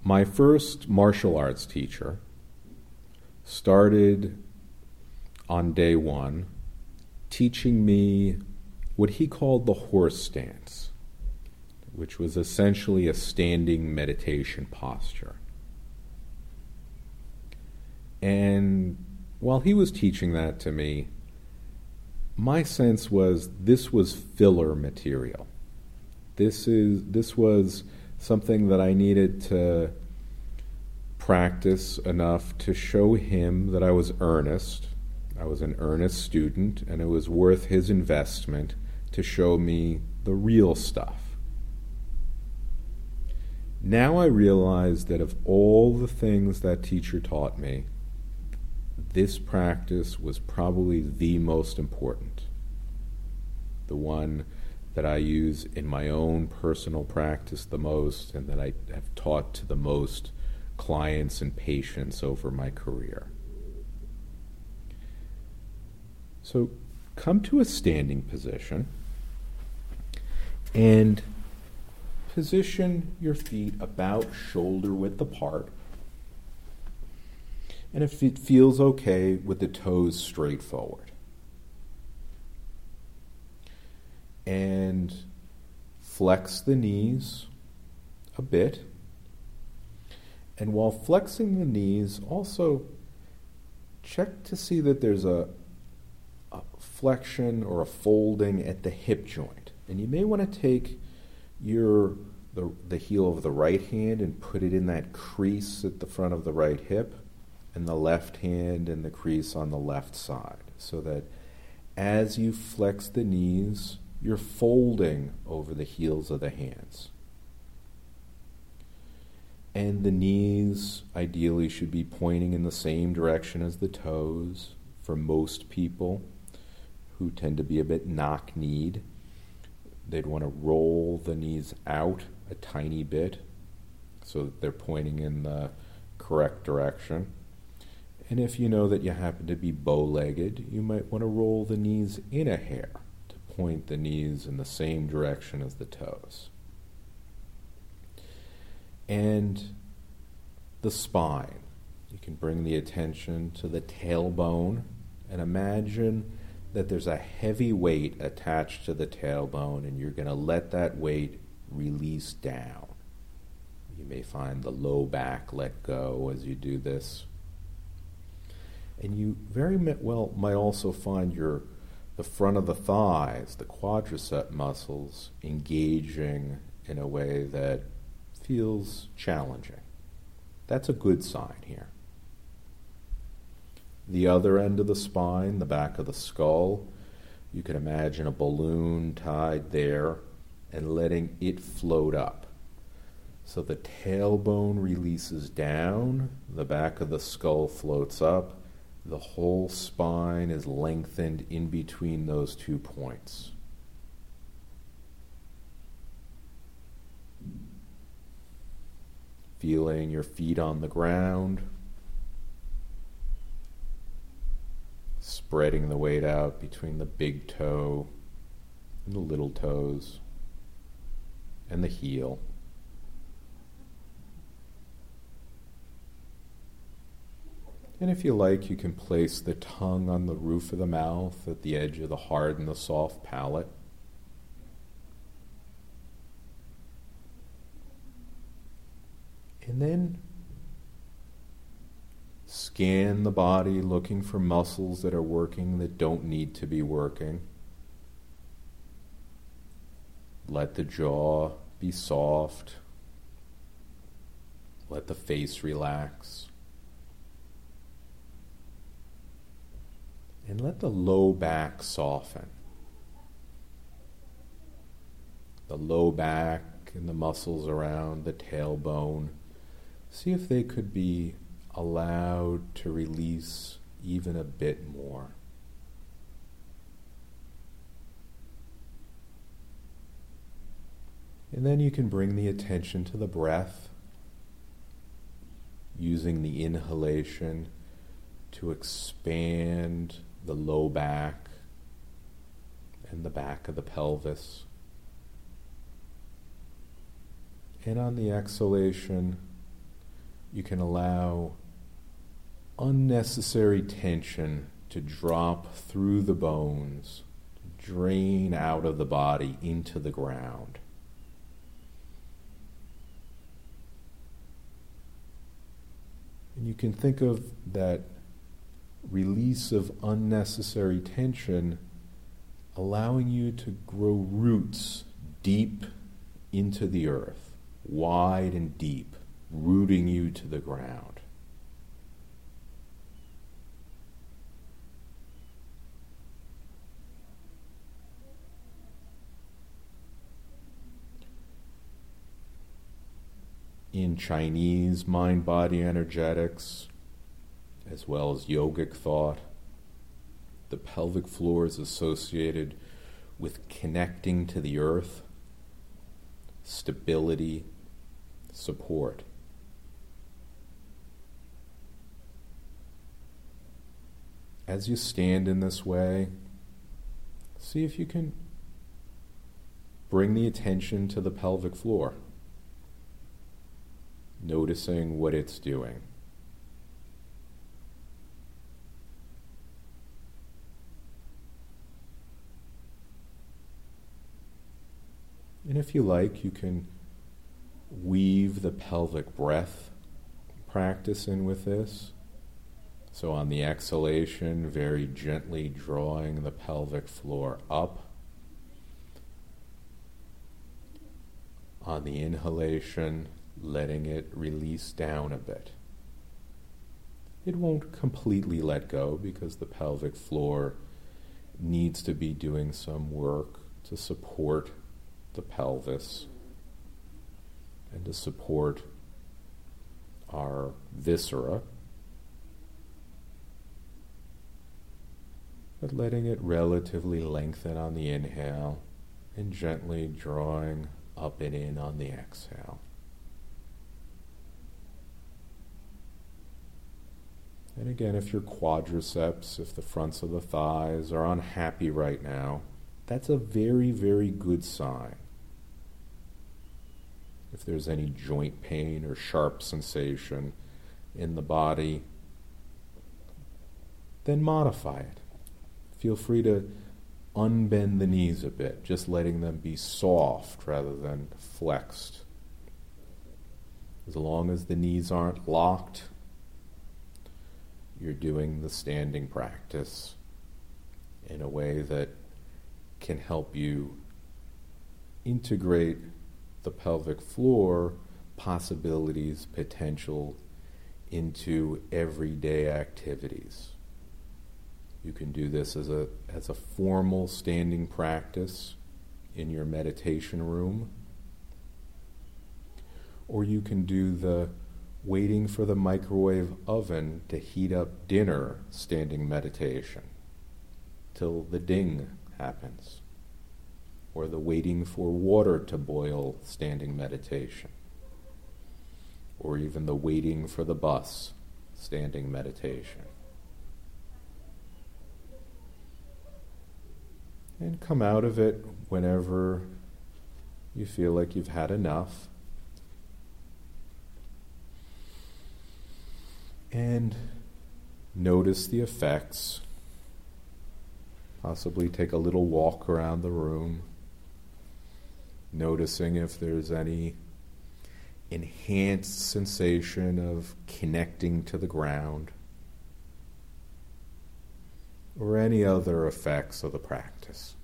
My first martial arts teacher started on day one teaching me what he called the horse stance, which was essentially a standing meditation posture. And while he was teaching that to me, my sense was this was filler material. This was something that I needed to practice enough to show him that I was earnest. I was an earnest student, and it was worth his investment to show me the real stuff. Now I realize that of all the things that teacher taught me, this practice was probably the most important. The one that I use in my own personal practice the most, and that I have taught to the most clients and patients over my career. So come to a standing position and position your feet about shoulder width apart. And if it feels okay, with the toes straight forward. And flex the knees a bit. And while flexing the knees, also check to see that there's a flexion or a folding at the hip joint. And you may want to take the heel of the right hand and put it in that crease at the front of the right hip, and the left hand in the crease on the left side, so that as you flex the knees, you're folding over the heels of the hands. And the knees ideally should be pointing in the same direction as the toes. For most people who tend to be a bit knock-kneed, they'd want to roll the knees out a tiny bit so that they're pointing in the correct direction. And if you know that you happen to be bow-legged, you might want to roll the knees in a hair to point the knees in the same direction as the toes. And the spine. You can bring the attention to the tailbone and imagine that there's a heavy weight attached to the tailbone, and you're going to let that weight release down. You may find the low back let go as you do this. And you very well might also find the front of the thighs, the quadricep muscles, engaging in a way that feels challenging. That's a good sign here. The other end of the spine, the back of the skull, you can imagine a balloon tied there and letting it float up. So the tailbone releases down, the back of the skull floats up, the whole spine is lengthened in between those 2 points. Feeling your feet on the ground, spreading the weight out between the big toe and the little toes and the heel. And if you like, you can place the tongue on the roof of the mouth at the edge of the hard and the soft palate. And then scan the body, looking for muscles that are working that don't need to be working. Let the jaw be soft. Let the face relax. And let the low back soften. The low back and the muscles around the tailbone. See if they could be allowed to release even a bit more. And then you can bring the attention to the breath, using the inhalation to expand the low back and the back of the pelvis. And on the exhalation, you can allow unnecessary tension to drop through the bones, to drain out of the body into the ground. And you can think of that release of unnecessary tension allowing you to grow roots deep into the earth, wide and deep, rooting you to the ground. In Chinese mind-body energetics, as well as yogic thought, the pelvic floor is associated with connecting to the earth, stability, support. As you stand in this way, see if you can bring the attention to the pelvic floor, noticing what it's doing. And if you like, you can weave the pelvic breath practice in with this. So on the exhalation, very gently drawing the pelvic floor up. On the inhalation, letting it release down a bit. It won't completely let go because the pelvic floor needs to be doing some work to support the pelvis and to support our viscera, but letting it relatively lengthen on the inhale and gently drawing up and in on the exhale. And again, if your quadriceps, if the fronts of the thighs are unhappy right now, that's a very, very good sign. If there's any joint pain or sharp sensation in the body, then modify it. Feel free to unbend the knees a bit, just letting them be soft rather than flexed. As long as the knees aren't locked, you're doing the standing practice in a way that can help you integrate the pelvic floor possibilities, potential into everyday activities. You can do this as a formal standing practice in your meditation room, or you can do the waiting for the microwave oven to heat up dinner standing meditation till the ding happens, or the waiting for water to boil standing meditation, or even the waiting for the bus standing meditation. And come out of it whenever you feel like you've had enough. And notice the effects. Possibly take a little walk around the room, noticing if there's any enhanced sensation of connecting to the ground or any other effects of the practice.